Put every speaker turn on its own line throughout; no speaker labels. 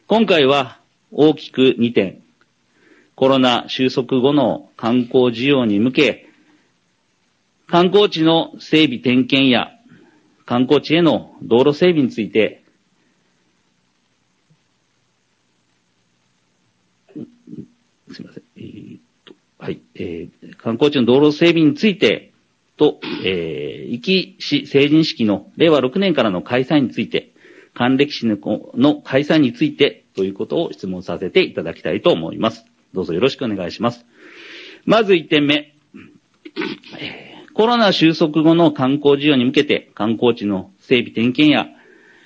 今回は大きく2点、コロナ収束後の観光需要に向け、観光地の整備点検や観光地への道路整備について、すみません。観光地の道路整備についてと、壱岐市成人式の令和6年からの開催について、還暦式の開催についてということを質問させていただきたいと思います。どうぞよろしくお願いします。まず1点目。コロナ収束後の観光需要に向けて観光地の整備点検や、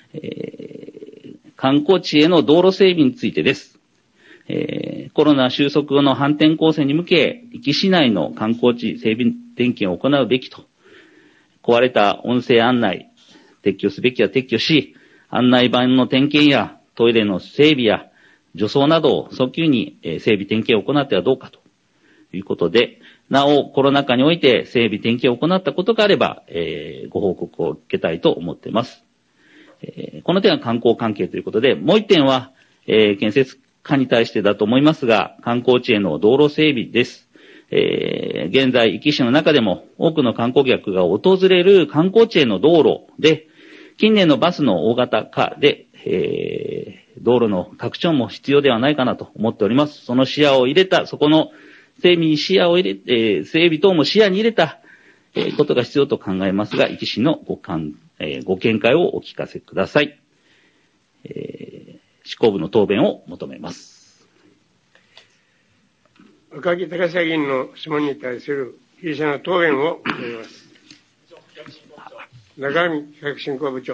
観光地への道路整備についてです。コロナ収束後の反転攻勢に向け、壱岐市内の観光地整備点検を行うべきと、壊れた音声案内、撤去すべきは撤去し、案内板の点検やトイレの整備や除草などを早急に整備点検を行ってはどうかということで、なおコロナ禍において整備点検を行ったことがあれば、ご報告を受けたいと思っています。この点は観光関係ということで、もう一点は、建設家に対してだと思いますが、観光地への道路整備です。現在、壱岐市の中でも多くの観光客が訪れる観光地への道路で、近年のバスの大型化で、道路の拡張も必要ではないかなと思っております。その視野を入れた、そこの整備に視野を入れ、整備等も視野に入れた、ことが必要と考えますが、壱岐市のご見解をお聞かせください。執行部の答弁を求めます。
赤木隆久議員の質問に対する被疑者の答弁を求めます。中上企画振興部長。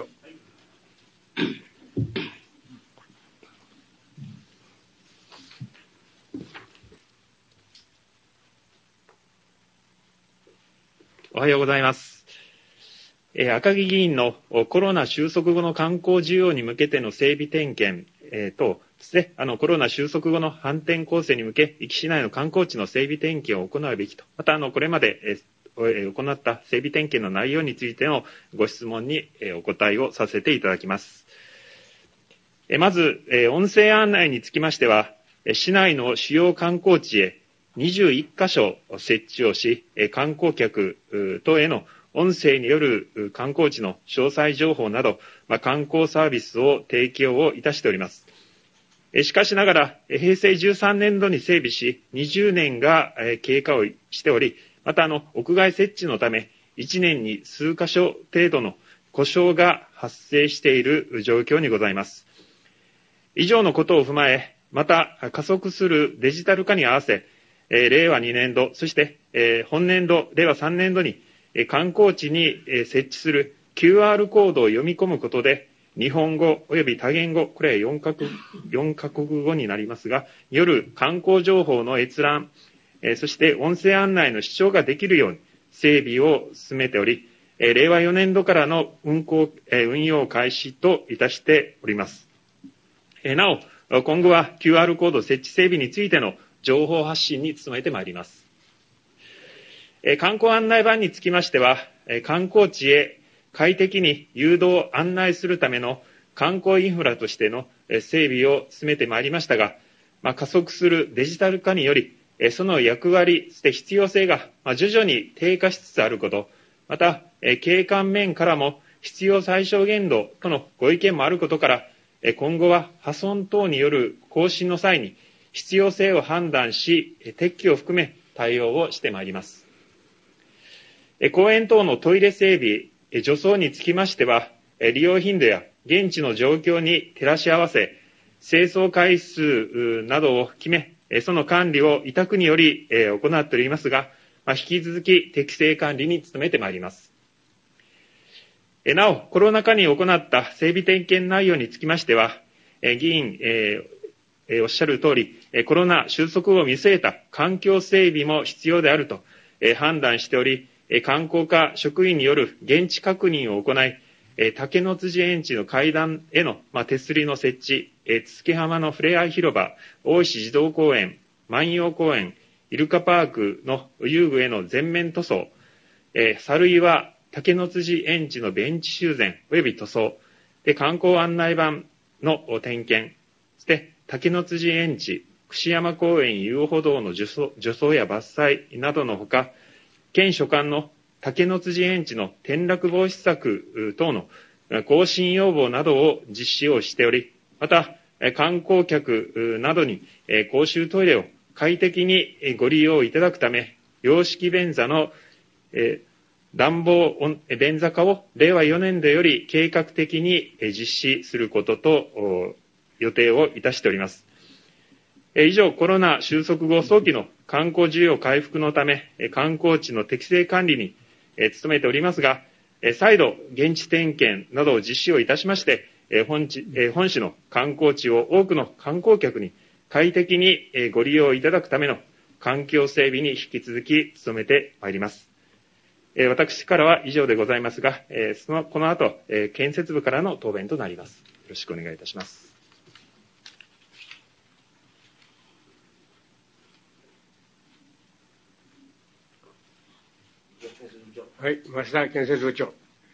おはようございます。赤木議員のコロナ収束後の観光需要に向けての整備点検とですね、コロナ収束後の反転攻勢に向け、壱岐市内の観光地の整備点検を行うべきと、またこれまで行った整備点検の内容についてのご質問にお答えをさせていただきます。まず、音声案内につきましては、市内の主要観光地へ21カ所設置をし、観光客等への音声による観光地の詳細情報など、観光サービスを提供をいたしております。しかしながら、平成13年度に整備し、20年が経過をしており、また屋外設置のため、1年に数カ所程度の故障が発生している状況にございます。以上のことを踏まえ、また加速するデジタル化に合わせ、令和2年度、そして本年度、令和3年度に観光地に設置する QR コードを読み込むことで、日本語及び多言語、これは4カ国語になりますが、による観光情報の閲覧、そして音声案内の視聴ができるように整備を進めており、令和4年度からの運用開始といたしております。なお、今後は QR コード設置整備についての情報発信に努めてまいります。観光案内板につきましては、観光地へ快適に誘導案内するための観光インフラとしての整備を進めてまいりましたが、加速するデジタル化により、その役割、そして必要性が徐々に低下しつつあること、また、景観面からも必要最小限度とのご意見もあることから、今後は破損等による更新の際に必要性を判断し、撤去を含め対応をしてまいります。公園等のトイレ整備、除草につきましては、利用頻度や現地の状況に照らし合わせ、清掃回数などを決め、その管理を委託により行っておりますが、引き続き適正管理に努めてまいります。なお、コロナ禍に行った整備点検内容につきましては、議員、おっしゃる通り、コロナ収束を見据えた環境整備も必要であると判断しており、観光課職員による現地確認を行い、竹の辻園地の階段への手すりの設置、月浜のふれあい広場、大石児童公園、万葉公園、イルカパークの遊具への全面塗装、猿岩竹の辻園地のベンチ修繕及び塗装、観光案内板の点検、 そして竹の辻園地、串山公園遊歩道の除草や伐採などのほか、県所管の竹の辻園地の転落防止策等の更新要望などを実施をしており、また、観光客などに公衆トイレを快適にご利用いただくため、洋式便座の暖房便座化を令和4年度より計画的に実施することと予定をいたしております。以上、コロナ収束後早期の観光需要回復のため、観光地の適正管理に努めておりますが、再度現地点検などを実施をいたしまして、本市の観光地を多くの観光客に快適にご利用いただくための環境整備に引き続き努めてまいります。私からは以上でございますが、この後、建設部からの答弁となります。よろしくお願いいたします。
はい、増田建設部長。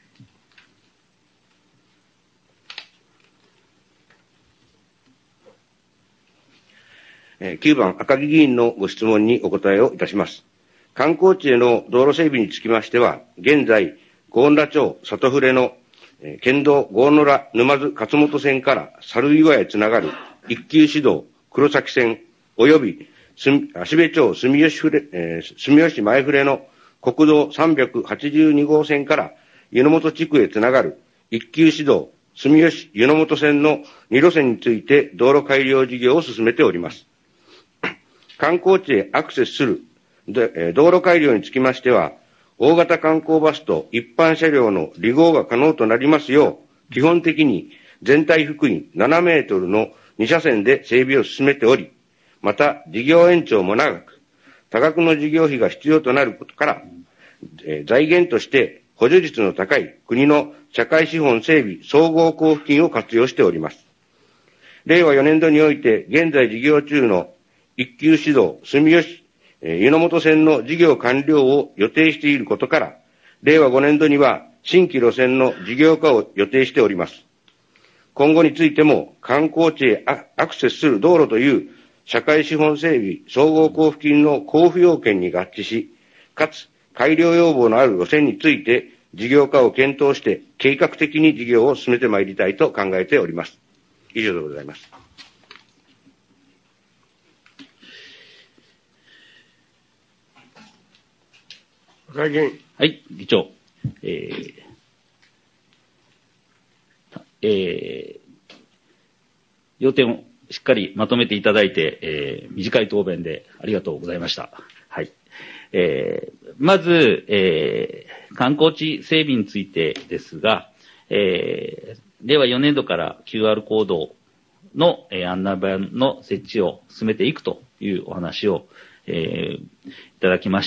9番赤木議員のご質問にお答えをいたします。観光地への道路整備につきましては、現在、郷村町里船の県道郷村沼津勝本線から猿岩へつながる一級市道黒崎線及び芦部町住吉前船の国道382号線から湯の本地区へつながる一級市道住吉湯の本線の2路線について道路改良事業を進めております。観光地へアクセスする道路改良につきましては、大型観光バスと一般車両の離合が可能となりますよう、基本的に全体幅員7メートルの2車線で整備を進めており、また事業延長も長く、多額の事業費が必要となることから、財源として補助率の高い国の社会資本整備総合交付金を活用しております。令和4年度において現在事業中の一級市道住吉湯の本線の事業完了を予定していることから、令和5年度には新規路線の事業化を予定しております。今後についても観光地へアクセスする道路という社会資本整備総合交付金の交付要件に合致し、かつ改良要望のある路線について事業化を検討して計画的に事業を進めてまいりたいと考えております。以上でございます。
赤木議員。
はい、議長。要点をしっかりまとめていただいて、短い答弁でありがとうございました。はい。まず、観光地整備についてですが、令和4年度から QR コードの、案内板の設置を進めていくというお話を、いただきまして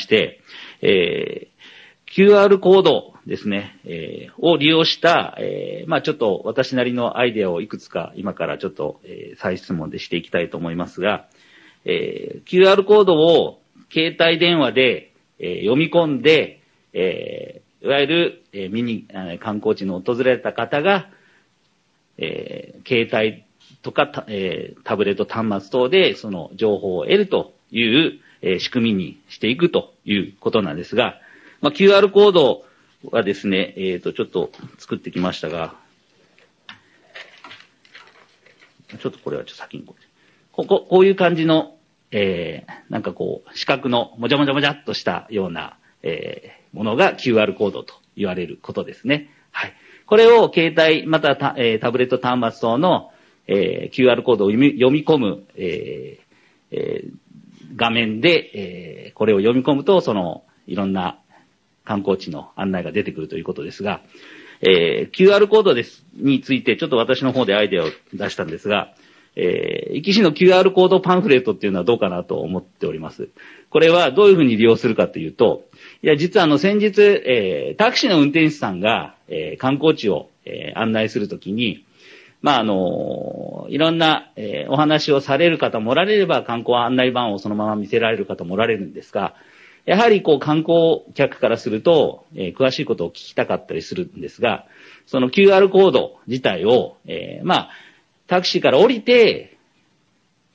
、QR コードですね、を利用した、ちょっと私なりのアイデアをいくつか今からちょっと、再質問でしていきたいと思いますが、QR コードを携帯電話で、読み込んで、いわゆる、観光地の訪れた方が、携帯とかタブレット端末等でその情報を得るという、仕組みにしていくということなんですが、QR コードはですね、ちょっと作ってきましたが、ちょっとこれは先にこういう感じの、なんかこう、四角のもじゃもじゃもじゃっとしたような、ものが QR コードと言われることですね。はい。これを携帯、またタブレット端末等の、QR コードを読み込む、画面で、これを読み込むと、いろんな観光地の案内が出てくるということですが、QR コードについてちょっと私の方でアイデアを出したんですが、壱岐市の QR コードパンフレットっていうのはどうかなと思っております。これはどういうふうに利用するかというと、いや、実は先日、タクシーの運転手さんが、観光地を、案内するときに、いろんな、お話をされる方もおられれば、観光案内板をそのまま見せられる方もおられるんですが、やはり観光客からすると、詳しいことを聞きたかったりするんですが、その QR コード自体を、タクシーから降りて、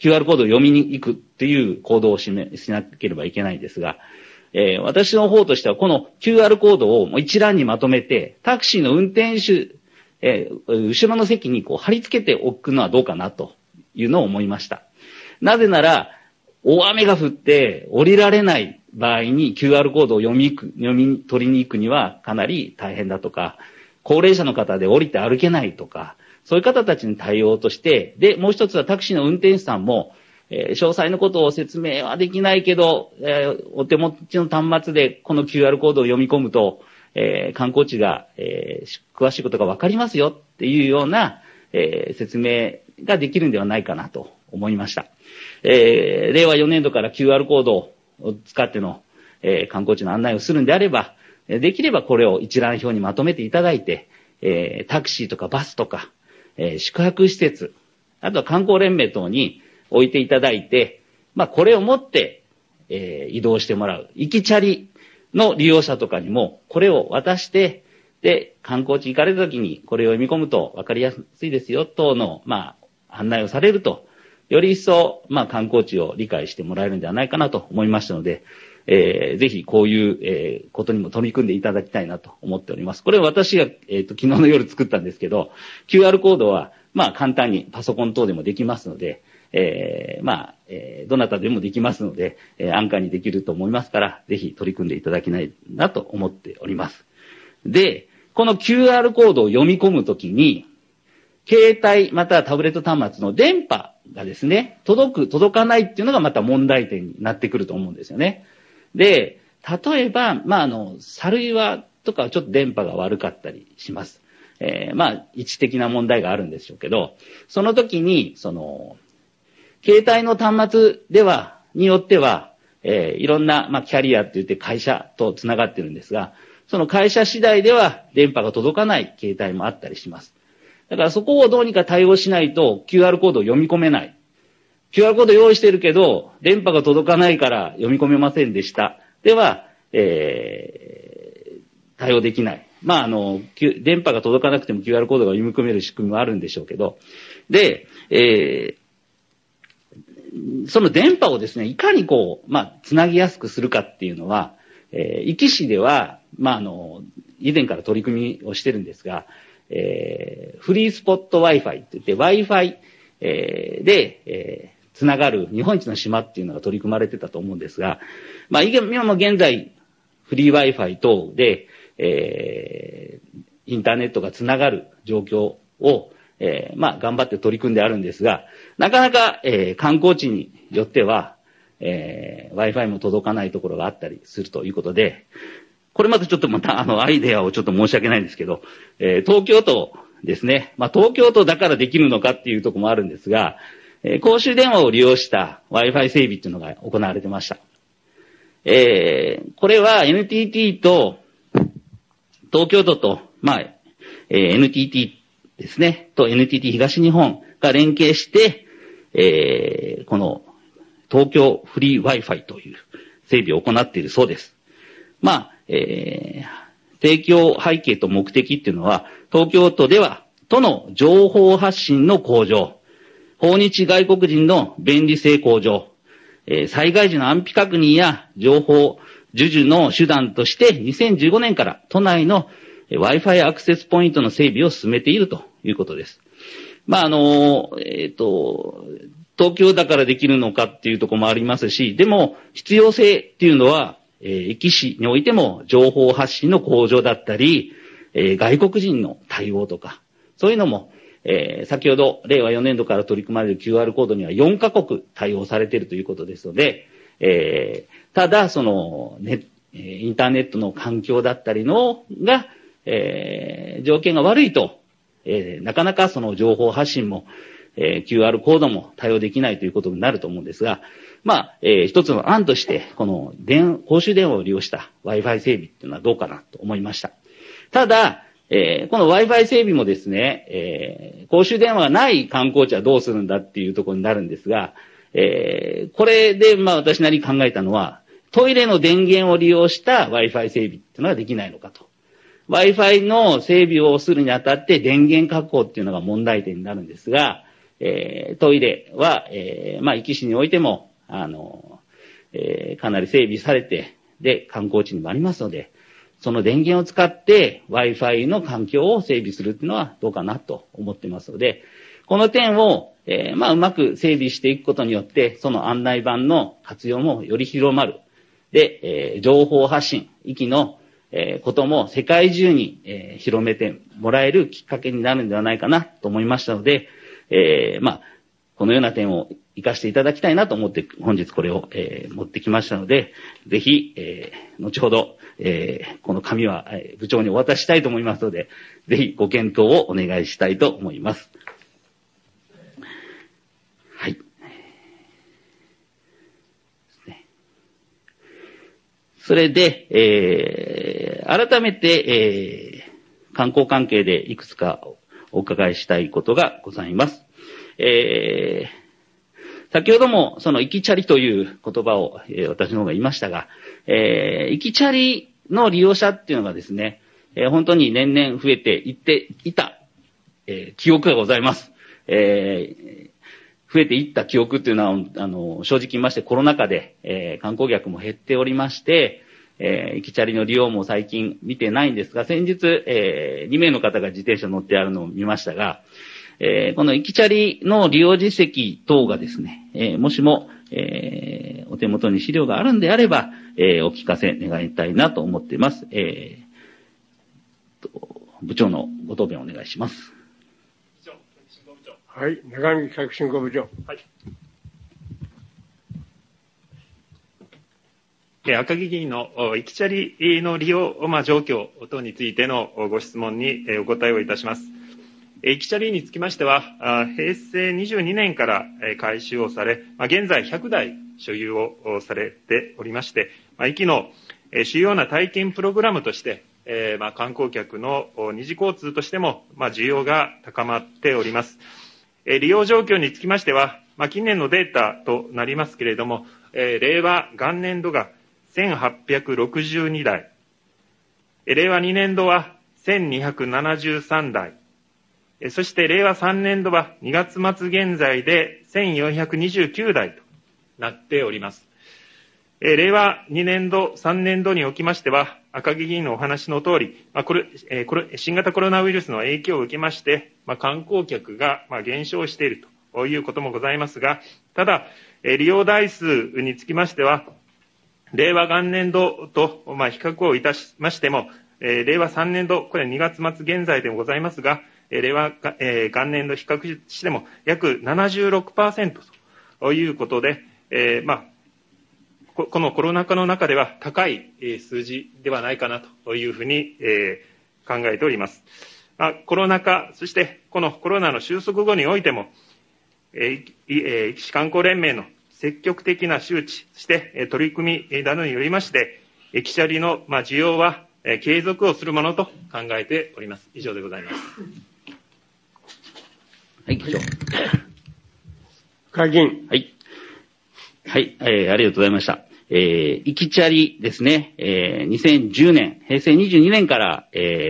QR コードを読みに行くっていう行動をしなければいけないんですが、私の方としてはこの QR コードをもう一覧にまとめて、タクシーの運転手、後ろの席にこう貼り付けておくのはどうかなというのを思いました。なぜなら、大雨が降って降りられない場合に QR コードを読み取りに行くにはかなり大変だとか、高齢者の方で降りて歩けないとか、そういう方たちに対応として、で、もう一つはタクシーの運転手さんも、詳細のことを説明はできないけど、お手持ちの端末でこの QR コードを読み込むと、観光地が、詳しいことがわかりますよっていうような、説明ができるんではないかなと思いました。令和4年度から QR コードを使っての、観光地の案内をするんであれば、できればこれを一覧表にまとめていただいて、タクシーとかバスとか、宿泊施設、あとは観光連盟等に置いていただいて、これを持って、移動してもらう。行きチャリの利用者とかにもこれを渡して、で、観光地行かれた時にこれを読み込むと分かりやすいですよ、等の、案内をされると、より一層、観光地を理解してもらえるんではないかなと思いましたので、ぜひこういう、ことにも取り組んでいただきたいなと思っております。これは私が、昨日の夜作ったんですけど、QR コードは、簡単にパソコン等でもできますので、どなたでもできますので、安価にできると思いますから、ぜひ取り組んでいただきたいなと思っております。で、この QR コードを読み込むときに、携帯またはタブレット端末の電波がですね、届かないっていうのがまた問題点になってくると思うんですよね。で、例えば、サル岩とかはちょっと電波が悪かったりします。位置的な問題があるんでしょうけど、その時に、携帯の端末によっては、いろんな、キャリアって言って会社とつながってるんですが、その会社次第では電波が届かない携帯もあったりします。だからそこをどうにか対応しないと QR コードを読み込めない。QR コード用意してるけど、電波が届かないから読み込めませんでした。では、対応できない。電波が届かなくても QR コードが読み込める仕組みもあるんでしょうけど、で、その電波をですね、いかにつなぎやすくするかっていうのは、壱岐市では、以前から取り組みをしてるんですが、フリースポット Wi-Fi って言って Wi-Fi、で、つながる日本一の島っていうのが取り組まれてたと思うんですが、今も現在、フリー Wi-Fi 等で、インターネットがつながる状況を、頑張って取り組んであるんですが、なかなか、観光地によっては、Wi-Fi も届かないところがあったりするということで、これまたちょっとアイデアをちょっと申し訳ないんですけど、東京都ですね。東京都だからできるのかっていうところもあるんですが、公衆電話を利用した Wi-Fi 整備っていうのが行われてました。これは NTT と、東京都と、NTT ですね、と NTT 東日本が連携して、この東京フリー Wi-Fi という整備を行っているそうです。提供背景と目的っていうのは、東京都では、都の情報発信の向上、訪日外国人の便利性向上、災害時の安否確認や情報授受の手段として2015年から都内の Wi-Fi アクセスポイントの整備を進めているということです。東京だからできるのかっていうところもありますし、でも必要性っていうのは、壱岐市においても情報発信の向上だったり、外国人の対応とか、そういうのも、先ほど令和4年度から取り組まれる QR コードには4カ国対応されているということですので、ただインターネットの環境だったりのが、条件が悪いと、なかなかその情報発信も、QR コードも対応できないということになると思うんですが、一つの案として、この公衆電話を利用した Wi-Fi 整備っていうのはどうかなと思いました。ただ、この Wi-Fi 整備もですね、公衆電話がない観光地はどうするんだっていうところになるんですが、これで私なりに考えたのは、トイレの電源を利用した Wi-Fi 整備っていうのはできないのかと。Wi-Fi の整備をするにあたって電源確保っていうのが問題点になるんですが、 トイレは、壱岐市においても、かなり整備されて、で、観光地にもありますので、その電源を使って Wi-Fi の環境を整備するっていうのはどうかなと思ってますので、この点を、うまく整備していくことによって、その案内板の活用もより広まる。で、情報発信、壱岐の、ことも世界中に、広めてもらえるきっかけになるんではないかなと思いましたので、このような点を活かしていただきたいなと思って、本日これを、持ってきましたので、ぜひ、後ほど、この紙は、部長にお渡ししたいと思いますので、ぜひご検討をお願いしたいと思います。はい。それで、改めて、観光関係でいくつかお伺いしたいことがございます。先ほどもその行きチャリという言葉を、私の方が言いましたが、行きチャリの利用者っていうのがですね、本当に年々増えていっていた、記憶がございます。増えていった記憶っていうのは、正直言いましてコロナ禍で、観光客も減っておりまして、行きチャリの利用も最近見てないんですが、先日、2名の方が自転車乗ってあるのを見ましたが、この行きチャリの利用実績等がですね、もしも、お手元に資料があるんであれば、お聞かせ願いたいなと思っています。部長のご答弁をお願いします。
はい、長見企画振興部長。
はい。赤木議員の行きチャリの利用、状況等についてのご質問にお答えをいたします。行きチャリにつきましては、平成22年から改修をされ、現在100台所有をされておりまして、行きの主要な体験プログラムとして、観光客の二次交通としても、需要が高まっております。利用状況につきましては、近年のデータとなりますけれども、令和元年度が1862台、令和2年度は1273台、そして令和3年度は2月末現在で1429台となっております。令和2年度、3年度におきましては、赤木議員のお話の通り、新型コロナウイルスの影響を受けまして、観光客が減少しているということもございますが、ただ、利用台数につきましては、令和元年度と比較をいたしましても、令和3年度、これは2月末現在でもございますが、令和元年度比較しても約 76% ということで、このコロナ禍の中では高い数字ではないかなというふうに考えております。コロナ禍、そしてこのコロナの収束後においても、壱岐市観光連盟の積極的な周知、そして取り組みなどによりまして、行きチャリの需要は継続をするものと考えております。以上でございます。
はい、議長。
会議員。
はい。はい、ありがとうございました。行きチャリですね、2010年、平成22年から、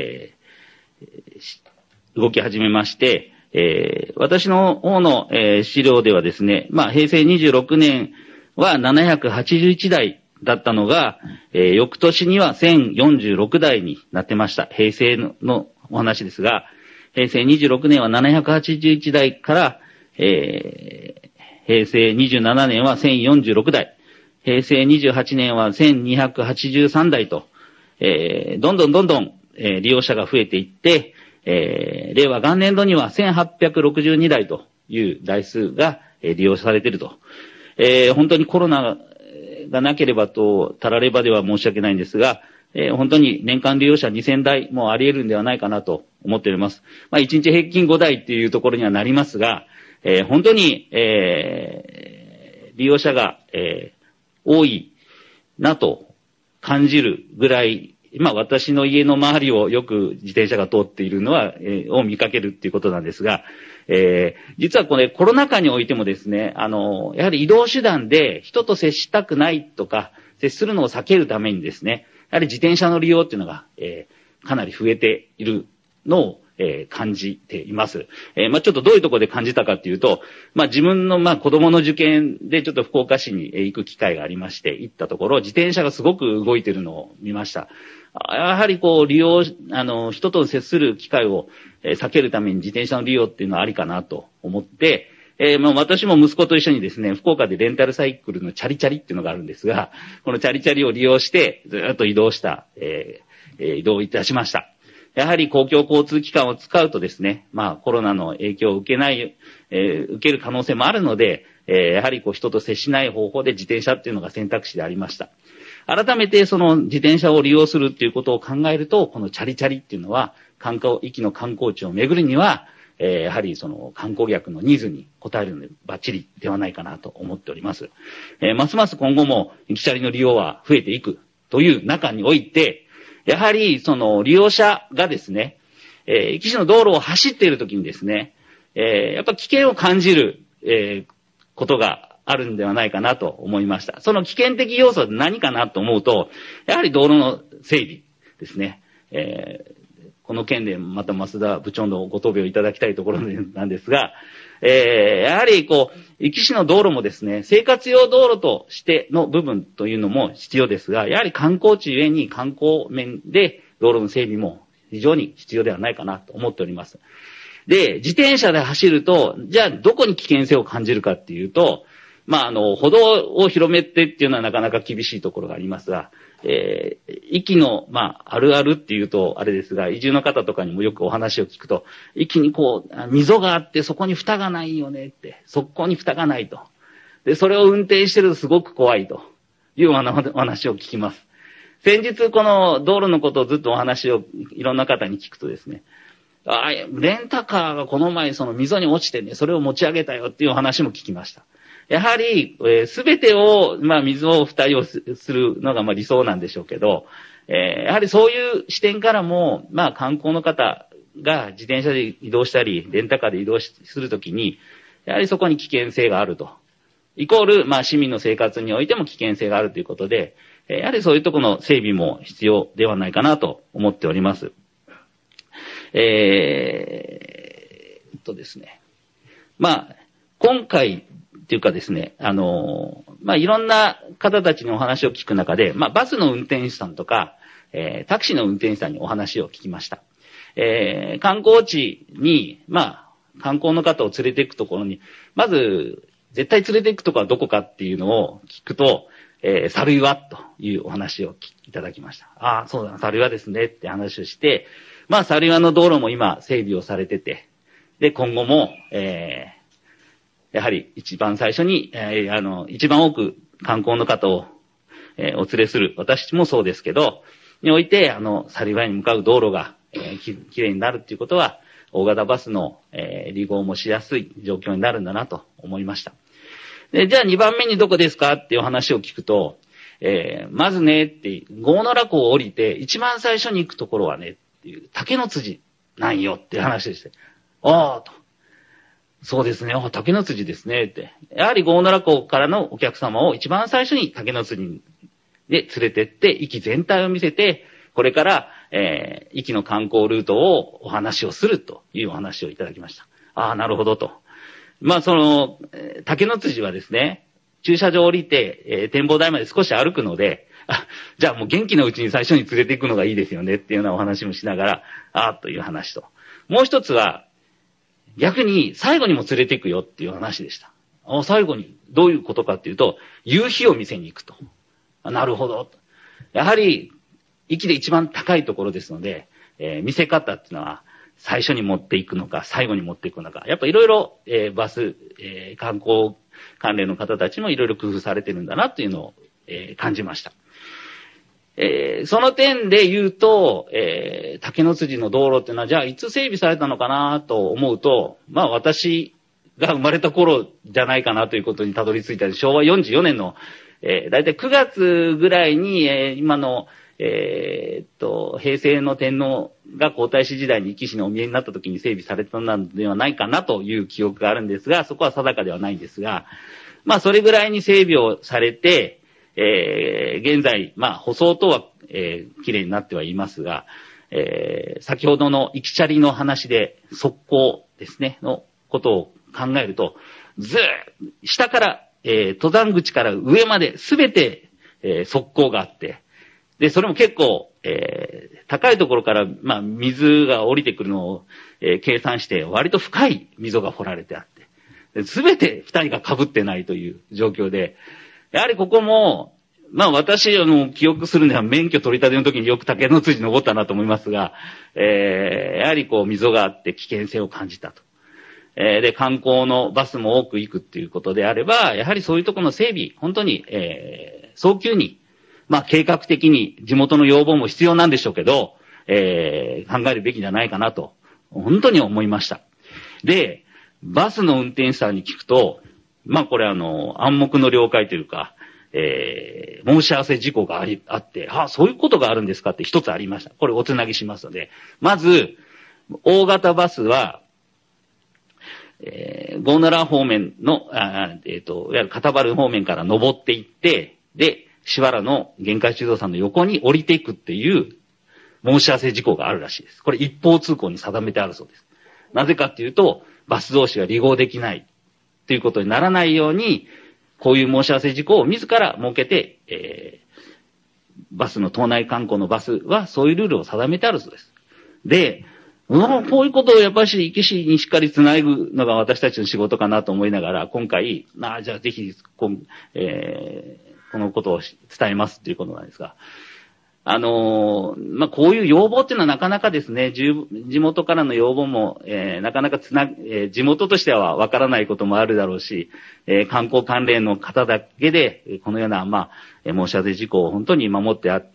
動き始めまして、私の方の、資料ではですね、平成26年は781台だったのが、翌年には1046台になってました。平成のお話ですが、平成26年は781台から、平成27年は1046台、平成28年は1283台と、どんどん、利用者が増えていって、令和元年度には1862台という台数が利用されていると。本当にコロナがなければと、たらればでは申し訳ないんですが、本当に年間利用者2000台もあり得るんではないかなと思っております。1日平均5台っていうところにはなりますが、本当に、利用者が、多いなと感じるぐらい、私の家の周りをよく自転車が通っているのは、を見かけるっていうことなんですが、実はこれコロナ禍においてもですね、やはり移動手段で人と接したくないとか、接するのを避けるためにですね、やはり自転車の利用っていうのが、かなり増えているのを、 感じています。ちょっとどういうところで感じたかっていうと、自分の子供の受験でちょっと福岡市に行く機会がありまして、行ったところ、自転車がすごく動いてるのを見ました。やはり利用、人と接する機会を避けるために自転車の利用っていうのはありかなと思って、私も息子と一緒にですね、福岡でレンタルサイクルのチャリチャリっていうのがあるんですが、このチャリチャリを利用してずっと移動した、移動いたしました。やはり公共交通機関を使うとですね、コロナの影響を受ける可能性もあるので、やはり人と接しない方法で自転車っていうのが選択肢でありました。改めてその自転車を利用するっていうことを考えると、このチャリチャリっていうのは、壱の観光地を巡るには、やはりその観光客のニーズに応えるのでバッチリではないかなと思っております。ますます今後も壱チャリの利用は増えていくという中において、やはりその利用者がですね、壱岐市の道路を走っているときにですね、やっぱ危険を感じる、ことがあるんではないかなと思いました。その危険的要素は何かなと思うと、やはり道路の整備ですね。この件でまた増田部長のご答弁をいただきたいところなんですが、やはり壱岐市の道路もですね、生活用道路としての部分というのも必要ですが、やはり観光地ゆえに観光面で道路の整備も非常に必要ではないかなと思っております。で、自転車で走ると、じゃあどこに危険性を感じるかっていうと、歩道を広めてっていうのはなかなか厳しいところがありますが、壱岐の、あるあるっていうとあれですが、移住の方とかにもよくお話を聞くと、壱岐に溝があってそこに蓋がないよねって、そこに蓋がないと。で、それを運転してるとすごく怖いというお話を聞きます。先日この道路のことをずっとお話をいろんな方に聞くとですね、レンタカーがこの前その溝に落ちてね、それを持ち上げたよっていうお話も聞きました。やはり、すべてを、水を付帯をするのが理想なんでしょうけど、やはりそういう視点からも、観光の方が自転車で移動したり、レンタカーで移動するときに、やはりそこに危険性があると。イコール、市民の生活においても危険性があるということで、やはりそういうところの整備も必要ではないかなと思っております。ですね。今回っていうかですね、いろんな方たちにお話を聞く中で、バスの運転手さんとか、タクシーの運転手さんにお話を聞きました。観光地に、観光の方を連れて行くところに、まず、絶対連れて行くところはどこかっていうのを聞くと、猿岩というお話をいただきました。そうだな、猿岩ですねって話をして、猿岩の道路も今整備をされてて、で、今後も、やはり一番最初に、一番多く観光の方を、お連れする、私もそうですけど、において、猿岩に向かう道路が、きれいになるっていうことは、大型バスの、利用もしやすい状況になるんだなと思いました。で、じゃあ2番目にどこですかっていう話を聞くと、まずね、って郷野良湖を降りて、一番最初に行くところはね、っていう、竹の辻なんよっていう話でして、と。そうですね、竹の辻ですね、って。やはり郷野良湖からのお客様を一番最初に竹の辻で連れてって、壱岐全体を見せて、これから、壱岐の観光ルートをお話をするというお話をいただきました。なるほどと。竹の辻はですね、駐車場降りて、展望台まで少し歩くので、じゃあもう元気のうちに最初に連れて行くのがいいですよねっていうようなお話もしながら、という話と。もう一つは、逆に最後にも連れて行くよっていう話でした。最後にどういうことかっていうと、夕日を見せに行くと。なるほど。やはり、壱岐で一番高いところですので、見せ方っていうのは、最初に持っていくのか、最後に持っていくのか。やっぱいろいろ、バス、観光関連の方たちもいろいろ工夫されてるんだなっていうのを、感じました。その点で言うと、竹の辻の道路っていうのは、じゃあいつ整備されたのかなと思うと、私が生まれた頃じゃないかなということにたどり着いた昭和44年の、だいたい9月ぐらいに、今の、平成の天皇が皇太子時代に壱岐市にお見えになった時に整備されたのではないかなという記憶があるんですが、そこは定かではないんですが、それぐらいに整備をされて、現在、舗装等は、綺麗になってはいますが、 先ほどの行きチャリの話で、側溝ですね、のことを考えると、下から、登山口から上まで全て、側溝があって、で、それも結構、高いところから、水が降りてくるのを、計算して、割と深い溝が掘られてあって、全て二人が被ってないという状況で、やはりここも、私、記憶するのは免許取り立ての時によく竹の辻登ったなと思いますが、やはり溝があって危険性を感じたと。で、観光のバスも多く行くっていうことであれば、やはりそういうところの整備、本当に、早急に、計画的に地元の要望も必要なんでしょうけど、考えるべきじゃないかなと、本当に思いました。で、バスの運転手さんに聞くと、これ暗黙の了解というか、申し合わせ事項があって、そういうことがあるんですかって一つありました。これおつなぎしますので、まず、大型バスは、ゴーナラ方面の、いわゆる片原方面から登っていって、で、しばらの限界中道さんの横に降りていくっていう申し合わせ事項があるらしいです。これ一方通行に定めてあるそうです。なぜかっていうと、バス同士が離合できないということにならないように、こういう申し合わせ事項を自ら設けて、バスの島内観光のバスはそういうルールを定めてあるそうです。で、こういうことをやっぱり生き死にしっかりつなぐのが私たちの仕事かなと思いながら、今回、じゃあぜひ、このことを伝えますっていうことなんですが、こういう要望っていうのはなかなかですね、地元からの要望も、なかなか地元としてはわからないこともあるだろうし、観光関連の方だけで、このような、申し合わせ事項を本当に守ってあって、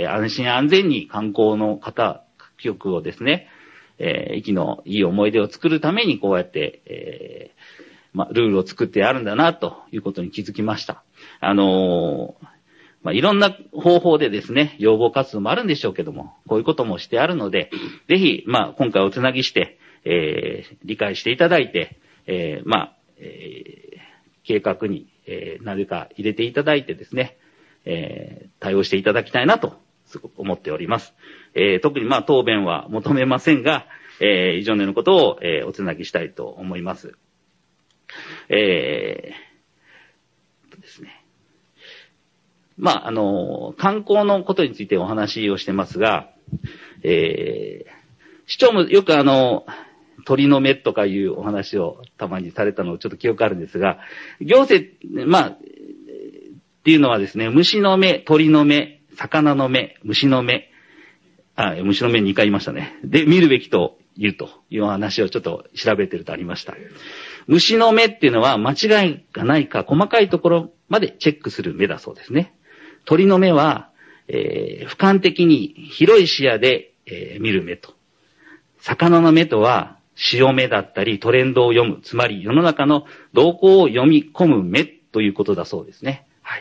安心安全に観光の方、各局をですね、息のいい思い出を作るためにこうやって、ルールを作ってあるんだな、ということに気づきました。いろんな方法でですね、要望活動もあるんでしょうけども、こういうこともしてあるので、ぜひ、今回おつなぎして、理解していただいて、計画に、何か入れていただいてですね、対応していただきたいなと、すごく思っております。特に答弁は求めませんが、以上のことを、おつなぎしたいと思います。ですね。観光のことについてお話をしてますが、市長もよく鳥の目とかいうお話をたまにされたのをちょっと記憶あるんですが、行政、っていうのはですね、虫の目、鳥の目、魚の目、虫の目、虫の目2回言いましたね。で、見るべきと言うというお話をちょっと調べてるとありました。虫の目っていうのは間違いがないか細かいところまでチェックする目だそうですね。鳥の目は、俯瞰的に広い視野で、見る目と。魚の目とは潮目だったりトレンドを読む、つまり世の中の動向を読み込む目ということだそうですね。はい。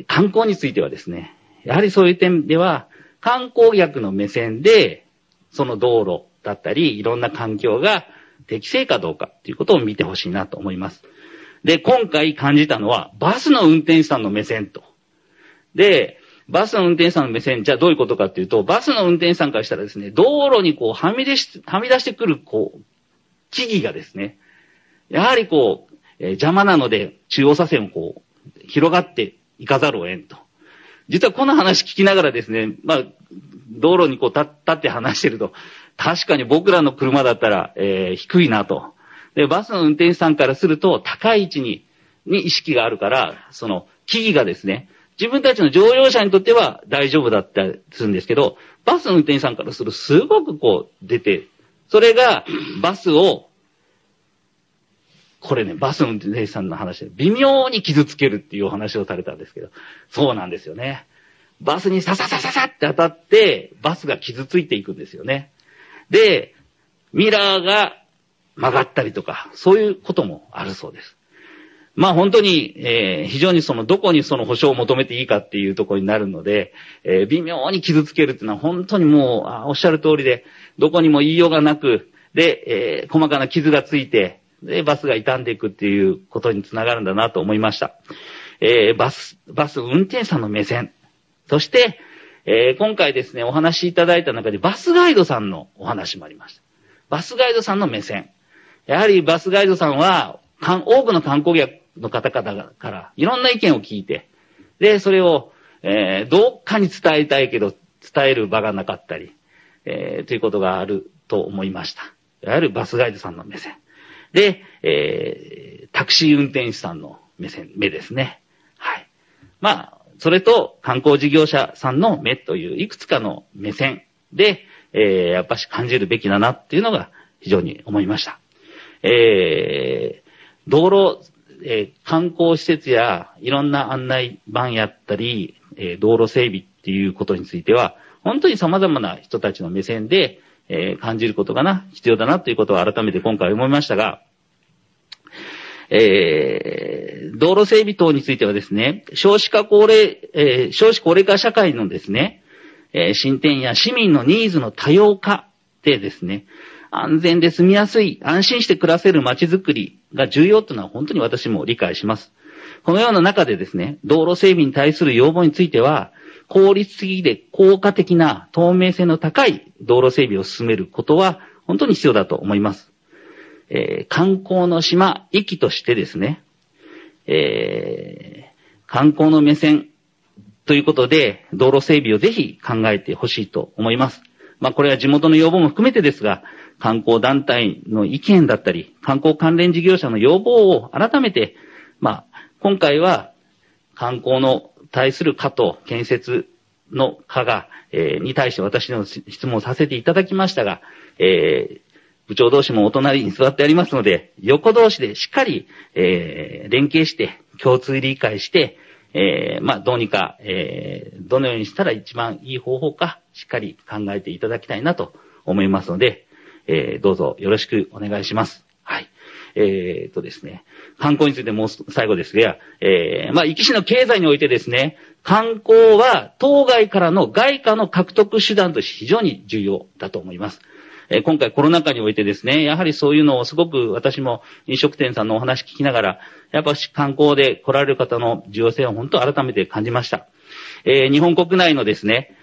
観光についてはですね、やはりそういう点では観光客の目線でその道路だったりいろんな環境が適正かどうかということを見てほしいなと思います。で、今回感じたのは、バスの運転手さんの目線と。で、バスの運転手さんの目線、じゃあどういうことかっていうと、バスの運転手さんからしたらですね、道路にはみ出してくる、木々がですね、やはり邪魔なので、中央車線を広がっていかざるを得んと。実はこの話聞きながらですね、道路に立って話してると、確かに僕らの車だったら、低いなと。で、バスの運転手さんからすると、高い位置に意識があるから、その木々がですね、自分たちの乗用車にとっては大丈夫だったりするんですけど、バスの運転手さんからするとすごく出て、それがバスを、これね、バスの運転手さんの話で微妙に傷つけるっていうお話をされたんですけど、そうなんですよね。バスにサササササって当たって、バスが傷ついていくんですよね。で、ミラーが曲がったりとか、そういうこともあるそうです。本当に、非常にどこにその保証を求めていいかっていうところになるので、微妙に傷つけるっていうのは本当にもう、おっしゃる通りで、どこにも言いようがなく、で、細かな傷がついて、で、バスが傷んでいくっていうことにつながるんだなと思いました。バス運転手さんの目線、そして、 今回ですね、お話しいただいた中でバスガイドさんのお話もありました。バスガイドさんの目線。やはりバスガイドさんは、多くの観光客の方々からいろんな意見を聞いて、で、それを、どっかに伝えたいけど、伝える場がなかったり、ということがあると思いました。やはりバスガイドさんの目線。で、タクシー運転手さんの目ですね。はい。まあ、それと観光事業者さんの目といういくつかの目線で、やっぱし感じるべきだなっていうのが非常に思いました。道路、観光施設やいろんな案内板やったり、道路整備っていうことについては、本当に様々な人たちの目線で、感じることが必要だなということを改めて今回思いましたが、道路整備等についてはですね、少子高齢化社会のですね、進展や市民のニーズの多様化でですね、安全で住みやすい、安心して暮らせる街づくりが重要というのは本当に私も理解します。このような中でですね、道路整備に対する要望については、効率的で効果的な透明性の高い道路整備を進めることは本当に必要だと思います。観光の島、域としてですね、観光の目線ということで道路整備をぜひ考えてほしいと思います。まあこれは地元の要望も含めてですが、観光団体の意見だったり、観光関連事業者の要望を改めて、まあ今回は観光の対する課と建設の課が、に対して私の質問をさせていただきましたが、部長同士もお隣に座ってありますので、横同士でしっかり、連携して、共通理解して、まあ、どうにか、どのようにしたら一番いい方法か、しっかり考えていただきたいなと思いますので、どうぞよろしくお願いします。はい。ですね、観光についてもう最後ですが、まあ、壱岐市の経済においてですね、観光は当該からの外貨の獲得手段として非常に重要だと思います。今回コロナ禍においてですね、やはりそういうのをすごく私も飲食店さんのお話聞きながら、やっぱ観光で来られる方の重要性を本当改めて感じました。日本国内のですね、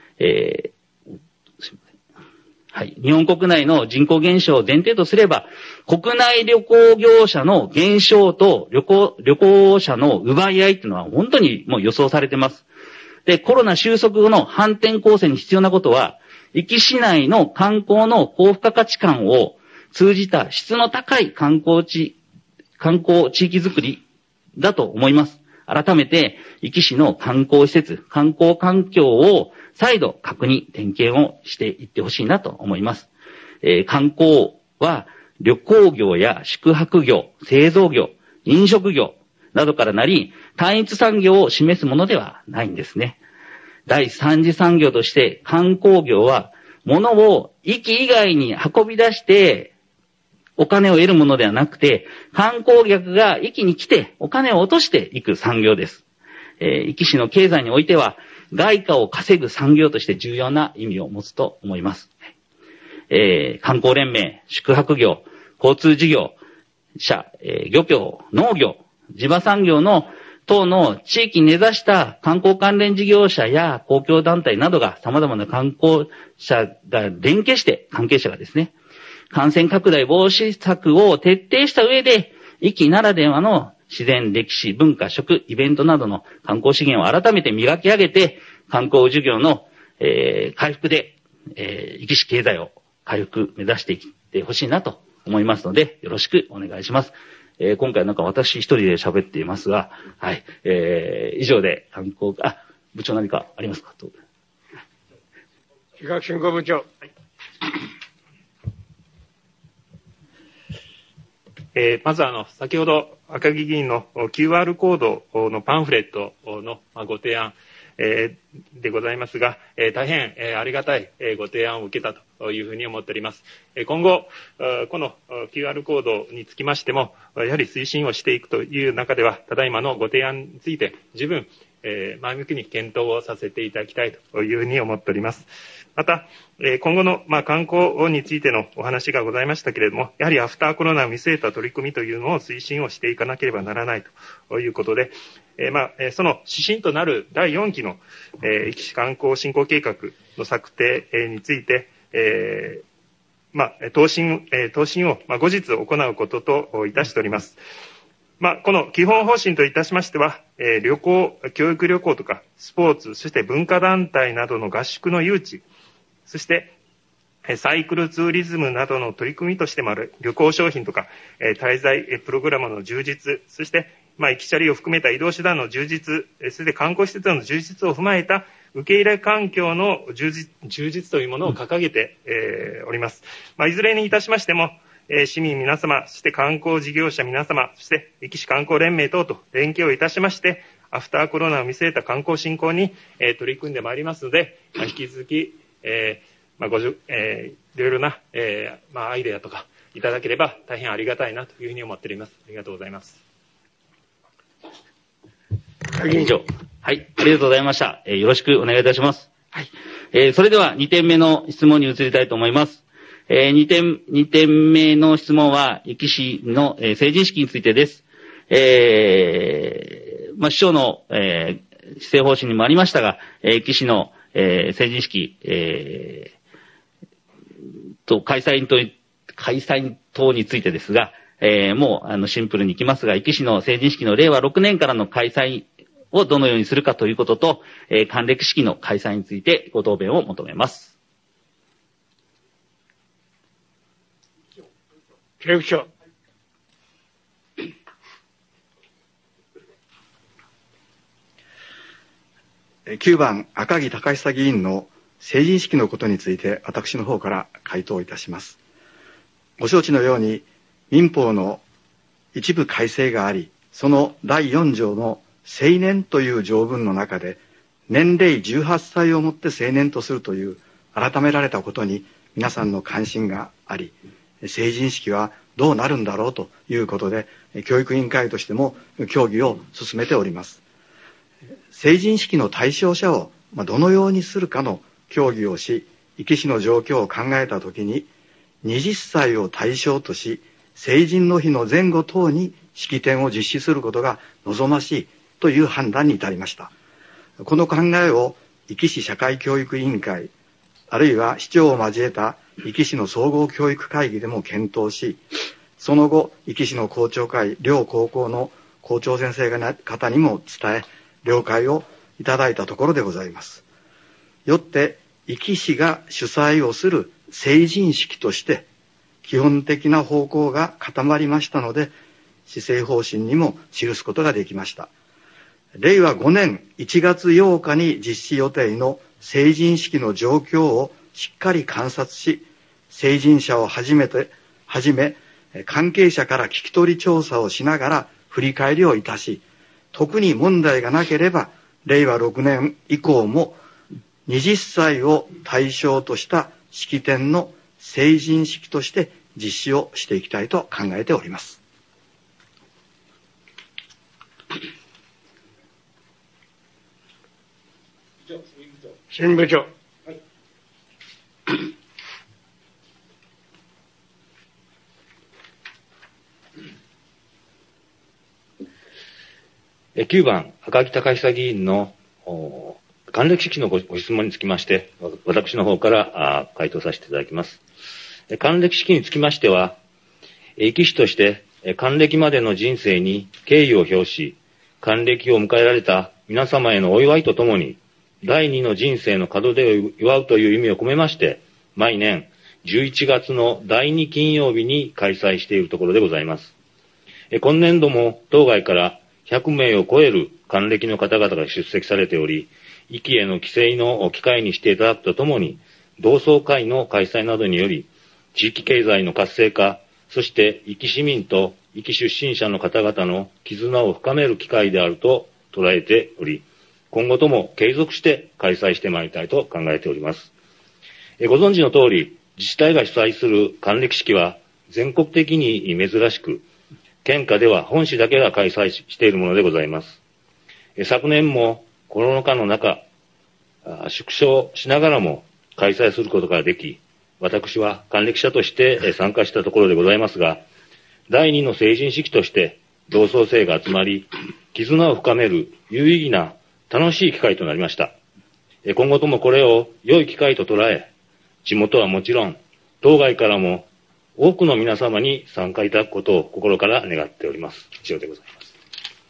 はい。日本国内の人口減少を前提とすれば、国内旅行業者の減少と旅行者の奪い合いっていうのは本当にもう予想されてます。で、コロナ収束後の反転攻勢に必要なことは、壱岐市内の観光の高付加価値観を通じた質の高い観光地域づくりだと思います。改めて、壱岐市の観光施設、観光環境を再度確認、点検をしていってほしいなと思います。観光は旅行業や宿泊業、製造業、飲食業などからなり、単一産業を示すものではないんですね。第三次産業として観光業は物を壱岐以外に運び出してお金を得るものではなくて、観光客が壱岐に来てお金を落としていく産業です。壱岐市の経済においては外貨を稼ぐ産業として重要な意味を持つと思います。観光連盟、宿泊業、交通事業者、漁業、農業、地場産業の等の地域に根ざした観光関連事業者や公共団体などが様々な観光者が連携して、関係者がですね、感染拡大防止策を徹底した上で、壱岐ならではの自然、歴史、文化、食、イベントなどの観光資源を改めて磨き上げて、観光事業の、回復で、壱岐市経済を回復目指していってほしいなと思いますので、よろしくお願いします。今回なんか私一人で喋っていますが、はい、以上で観光、部長何かありますかと。
企画振興部長。はい、
まず先ほど赤木議員の QR コードのパンフレットのご提案、でございますが、大変ありがたいご提案を受けたというふうに思っております。今後、この QR コードにつきましても、やはり推進をしていくという中では、ただいまのご提案について十分前向きに検討をさせていただきたいというふうに思っております。 また、今後の、観光についてのお話がございましたけれども、やはりアフターコロナを見据えた取り組みというのを推進をしていかなければならないということで、その指針となる第4期の、壱岐市観光振興計画の策定について、答申を、後日行うことといたしております。この基本方針といたしましては、旅行、教育旅行とかスポーツ、そして文化団体などの合宿の誘致、そしてサイクルツーリズムなどの取り組みとしてもある旅行商品とか滞在プログラムの充実、そして行きチャリを含めた移動手段の充実、そして観光施設の充実を踏まえた受け入れ環境の充実というものを掲げております。いずれにいたしましても、市民皆様、そして観光事業者皆様、そして壱岐市観光連盟等と連携をいたしまして、アフターコロナを見据えた観光振興に取り組んでまいりますので、引き続き、いろいろな、アイデアとかいただければ大変ありがたいなというふうに思っております。ありがとうございます。
以上。はい、ありがとうございました。よろしくお願いいたします。はい。それでは2点目の質問に移りたいと思います。2点目の質問は、壱岐市の成人式についてです。市長の施政方針にもありましたが、壱岐市の成人式開催等についてですが、もうシンプルにいきますが、壱岐市の成人式の令和6年からの開催をどのようにするかということと、還暦式の開催についてご答弁を求めます。
教育長。
9番赤木隆久議員の成人式のことについて私の方から回答いたします。ご承知のように民法の一部改正があり、その第4条の成年という条文の中で年齢18歳をもって成年とするという改められたことに皆さんの関心があり、成人式はどうなるんだろうということで教育委員会としても協議を進めております。成人式の対象者をどのようにするかの協議をし、壱岐市の状況を考えたときに20歳を対象とし、成人の日の前後等に式典を実施することが望ましいという判断に至りました。この考えを壱岐市社会教育委員会、あるいは市長を交えた壱岐市の総合教育会議でも検討し、その後、壱岐市の校長会、両高校の校長先生方にも伝え、了解をいただいたところでございます。よって、壱岐市が主催をする成人式として、基本的な方向が固まりましたので、施政方針にも記すことができました。令和5年1月8日に実施予定の成人式の状況をしっかり観察し、成人者をはじめ、関係者から聞き取り調査をしながら振り返りをいたし、特に問題がなければ、令和6年以降も20歳を対象とした式典の成人式として実施をしていきたいと考えております。
新部長。はい、
9番赤木隆久議員の還暦式のご質問につきまして、私の方から回答させていただきます。還暦式につきましては、壱岐市として還暦までの人生に敬意を表し、還暦を迎えられた皆様へのお祝いとともに、第二の人生の門出を祝うという意味を込めまして、毎年11月の第2金曜日に開催しているところでございます。今年度も当該から100名を超える還暦の方々が出席されており、壱岐への帰省の機会にしていただくとともに、同窓会の開催などにより、地域経済の活性化、そして壱岐市民と壱岐出身者の方々の絆を深める機会であると捉えており、今後とも継続して開催してまいりたいと考えております。ご存知の通り、自治体が主催する還暦式は全国的に珍しく、県下では本市だけが開催しているものでございます。昨年もコロナ禍の中、縮小しながらも開催することができ、私は還暦者として参加したところでございますが、第2の成人式として同窓生が集まり、絆を深める有意義な楽しい機会となりました。今後ともこれを良い機会と捉え、地元はもちろん、当該からも多くの皆様に参加いただくことを心から願っております。以上でございます。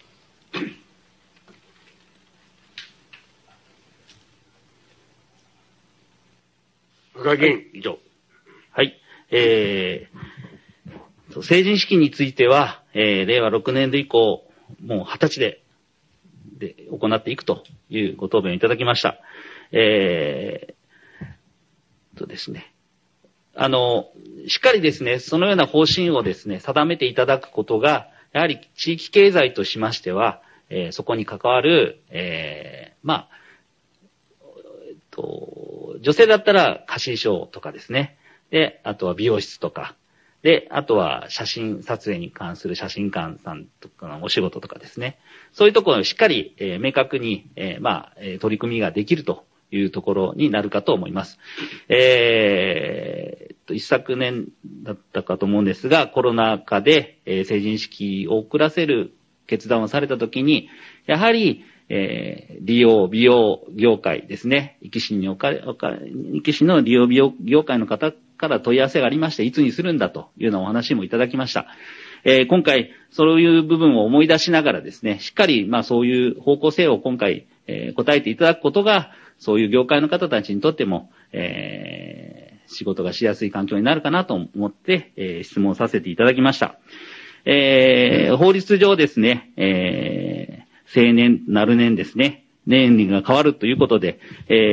赤木議員。
以上。はい。成人式については、令和6年度以降、もう20歳で行っていくというご答弁をいただきました。ですね。しっかりですね、そのような方針をですね、定めていただくことが、やはり地域経済としましては、そこに関わる、女性だったら貸衣装とかですね。で、あとは美容室とか。で、あとは写真撮影に関する写真館さんとかのお仕事とかですね。そういうところをしっかり、明確に、取り組みができるというところになるかと思います。一昨年だったかと思うんですが、コロナ禍で、成人式を遅らせる決断をされたときに、やはり、美容業界ですね。壱岐市の理容美容業界の方から問い合わせがありまして、いつにするんだというようなお話もいただきました。今回、そういう部分を思い出しながらですね、しっかり、そういう方向性を今回、答えていただくことが、そういう業界の方たちにとっても、仕事がしやすい環境になるかなと思って、質問させていただきました。法律上ですね、成年、なる年ですね。年齢が変わるということで、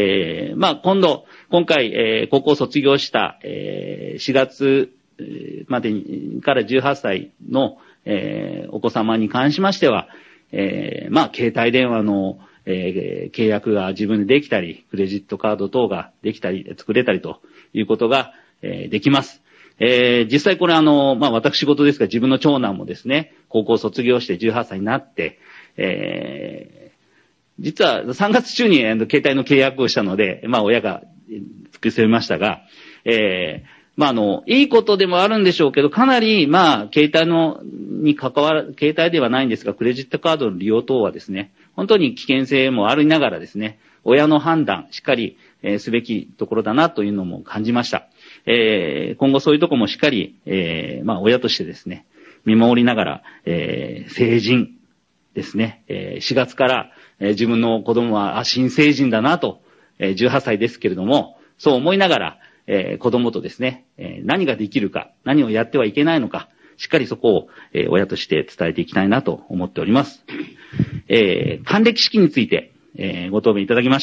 今回、高校卒業した、4月までにから18歳の、お子様に関しましては、携帯電話の、契約が自分でできたり、クレジットカード等ができたり、作れたりということが、できます。実際これ私事ですが、自分の長男もですね、高校卒業して18歳になって、実は3月中に携帯の契約をしたので、親が作りせましたが、いいことでもあるんでしょうけど、かなり、携帯ではないんですが、クレジットカードの利用等はですね、本当に危険性もありながらですね、親の判断、しっかり、すべきところだなというのも感じました。今後そういうところもしっかり、親としてですね、見守りながら、成人ですね、4月から、自分の子供は新成人だなと、18歳ですけれども、そう思いながら、子供とですね、何ができるか、何をやってはいけないのか、しっかりそこを、親として伝えていきたいなと思っております。還暦式について、ご答弁いただきました。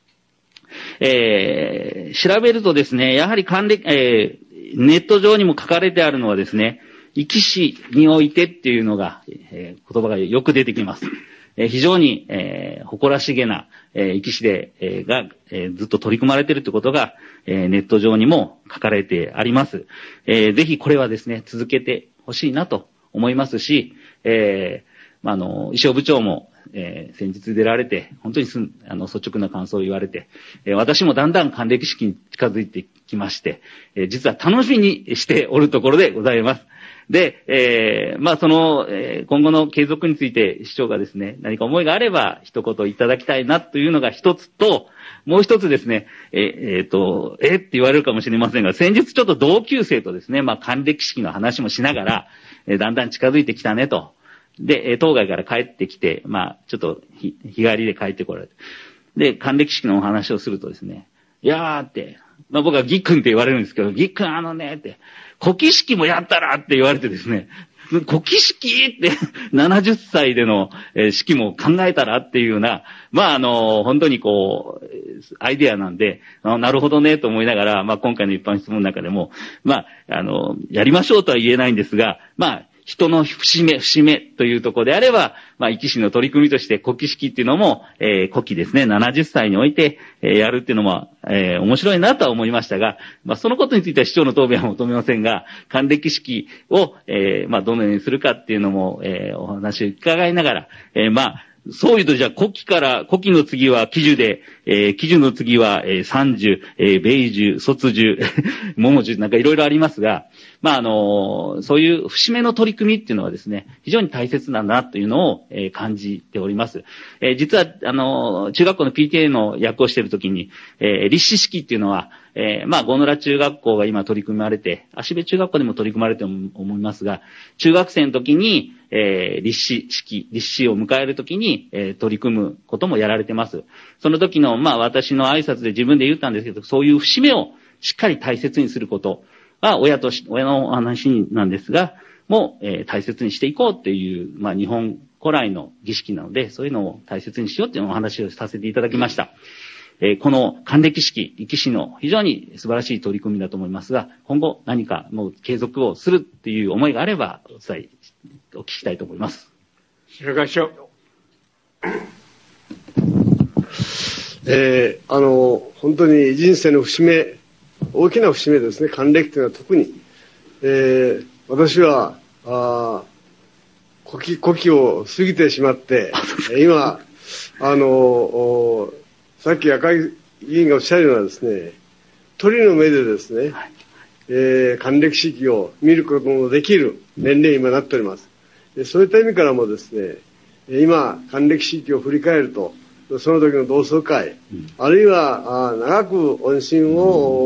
調べるとですね、やはりネット上にも書かれてあるのはですね、壱岐市においてっていうのが、言葉がよく出てきます。非常に、誇らしげな、壱岐市で、ずっと取り組まれているということが、ネット上にも書かれてあります。ぜひこれはですね、続けてほしいなと思いますし、石尾部長も、先日出られて、本当に率直な感想を言われて、私もだんだん還暦式に近づいてきまして、実は楽しみにしておるところでございます。で、今後の継続について市長がですね、何か思いがあれば一言いただきたいなというのが一つと、もう一つですね、って言われるかもしれませんが、先日ちょっと同級生とですね、還暦式の話もしながら、だんだん近づいてきたねと。で、当該から帰ってきて、ちょっと日帰りで帰ってこられて。で、還暦式のお話をするとですね、いやーって、僕はぎっくんって言われるんですけど、ぎっくんって、古希式もやったらって言われてですね、古希式って70歳での式も考えたらっていうような、本当にアイデアなんで、なるほどねと思いながら、今回の一般質問の中でも、やりましょうとは言えないんですが、人の節目というところであれば、壱岐市の取り組みとして古希式っていうのも、古希ですね、70歳において、やるっていうのも、面白いなとは思いましたが、そのことについては市長の答弁は求めませんが、還暦式を、どのようにするかっていうのも、お話を伺いながら、 そういうとじゃあ古希の次は喜寿で、喜寿の次は、三寿、米寿、卒寿、桃寿なんかいろいろありますが、そういう節目の取り組みっていうのはですね、非常に大切なんだなというのを、感じております。実は、中学校の PTA の役をしているときに、立志式っていうのは、郷野良中学校が今取り組まれて、芦部中学校でも取り組まれて思いますが、中学生の時に、立志を迎える時に、取り組むこともやられてます。その時の、私の挨拶で自分で言ったんですけど、そういう節目をしっかり大切にすることは、親の話なんですが、大切にしていこうっていう、日本古来の儀式なので、そういうのを大切にしようっていうお話をさせていただきました。この還暦式、壱岐市の非常に素晴らしい取り組みだと思いますが、今後何かもう継続をするっていう思いがあれば、お聞きしたいと思います。
白川市長。
本当に人生の節目、大きな節目ですね、還暦というのは特に。私は、古希を過ぎてしまって、今、さっき赤井議員がおっしゃるようなですね、鳥の目でですね、還暦式を見ることもできる年齢に今なっております。そういった意味からもですね、今、還暦式を振り返ると、その時の同窓会、あるいは長く音信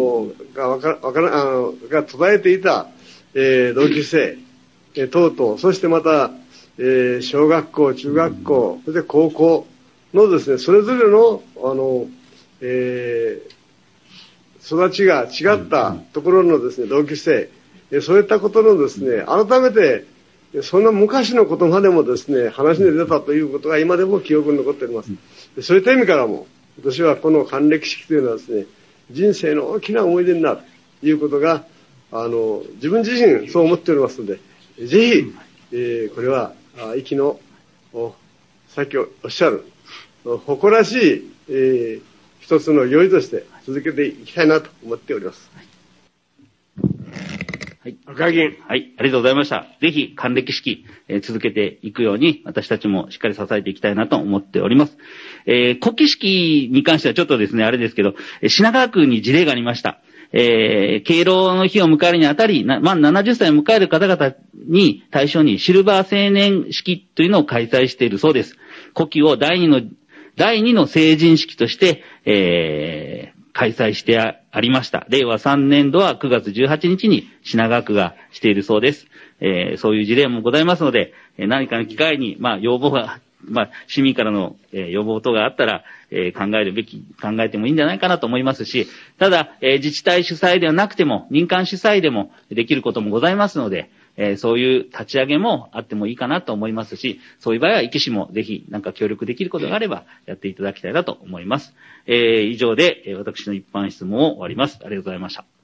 が途絶えていた、同級生、等々、そしてまた、小学校、中学校、そして高校のですね、それぞれの、育ちが違ったところのですね、同級生、そういったことのですね、改めて、そんな昔のことまでもですね、話に出たということが今でも記憶に残っております。そういった意味からも、私はこの還暦式というのはですね、人生の大きな思い出になるということが、自分自身そう思っておりますので、ぜひ、これは、壱岐の、さっきおっしゃる、誇らしい、一つの行為として続けていきたいなと思っております。
はい。
赤木議員。
はい。ありがとうございました。ぜひ、還暦式、続けていくように、私たちもしっかり支えていきたいなと思っております。古希式に関してはちょっとですね、あれですけど、品川区に事例がありました。敬老の日を迎えるにあたり、70歳を迎える方々に対象にシルバー青年式というのを開催しているそうです。古希を第二の成人式として、開催してありました。令和3年度は9月18日に品川区がしているそうです。そういう事例もございますので、何かの機会に、要望が、市民からの、要望等があったら、考えてもいいんじゃないかなと思いますし、ただ、自治体主催ではなくても、民間主催でもできることもございますので、そういう立ち上げもあってもいいかなと思いますし、そういう場合は壱岐市もぜひなんか協力できることがあればやっていただきたいなと思います。以上で、私の一般質問を終わります。ありがとうございました。